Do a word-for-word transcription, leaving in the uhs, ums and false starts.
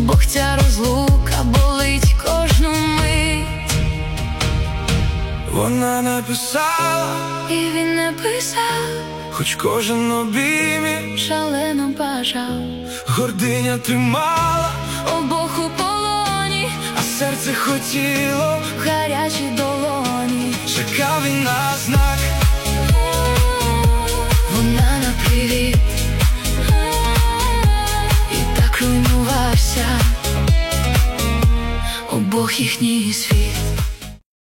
обох ця розлука болить кожну мить. Вона написала, і він написав, хоч кожен обіймі шалено бажав. Гординя тримала Обох у полоні, а серце хотіло в гарячій долоні. чекав він на знак. Вона на привіт, і так руйнувався обох їхній світ.